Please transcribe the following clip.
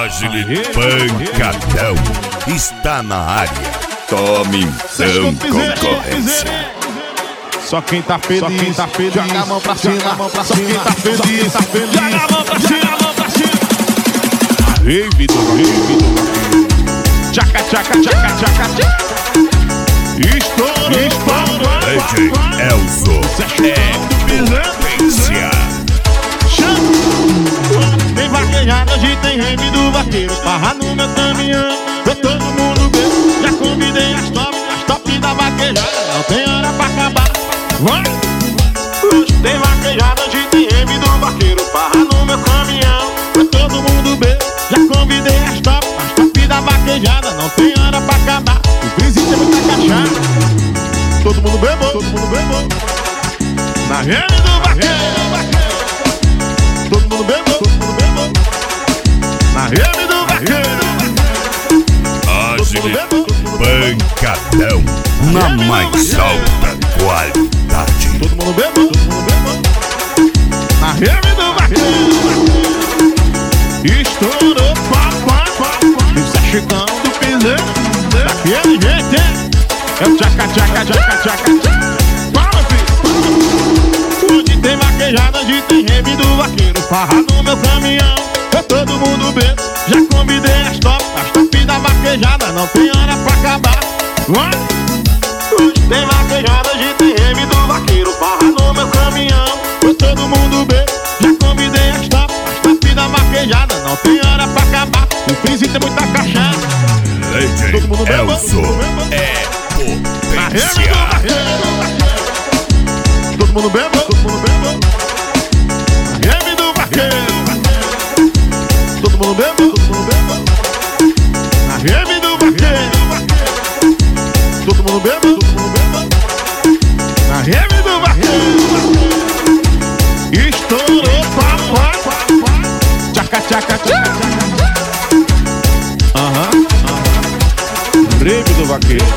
Agile Pancadão está na área. Tome então concorrência. Só quem tá feliz, joga a mão pra cima, só quem tá feliz, joga a mão pra cima, Rave do vaqueiro. Tchaca, tchaca, tchaca, tchaca, tchaca. Estourou. DJ Elzo é potência. Tem vaquejada, hoje tem rave do vaqueiro. Barra no meu caminhão, pra todo mundo ver. Já convidei as top da vaquejada. Não tem hora pra acabar. Hoje tem vaquejada, hoje tem rave do vaqueiro. Barra no meu caminhão, pra todo mundo ver. Já convidei as top da vaquejada. Não tem hora pra acabar. O príncipe tem muita cachaça. Todo mundo bebou. Na rave do vaqueiro. Todo mundo bebou. Na rave do vaqueiro. Agile Pancadão na mais alta qualidade. Todo mundo bebou. Na rave do vaqueiro. Estourou, isso é Chicão do piseiro. Daquele jeito, hein? É o tchaca, tchaca, tchaca, tchaca. Fala, filho. Hoje tem vaquejada, hoje tem rave do vaqueiro. Farra no meu caminhão, pra todo mundo ver. Já convidei as top da vaquejada. Não tem hora pra acabar. Hoje tem vaquejada, hoje tem rave do vaqueiro. Farra no meu caminhão, pra todo mundo ver. Já convidei as top da vaquejada. Não tem hora pra acabar. O príncipe tem muita cachaça. DJ Elzo é potência. Todo mundo bebeu. Na rave do vaqueiro. Todo mundo bebeu. Na rave do vaqueiro. Todo mundo bebeu. Na rave do vaqueiro. Estourou, tchaca, tchaca, tchaca. Rave do vaqueiro.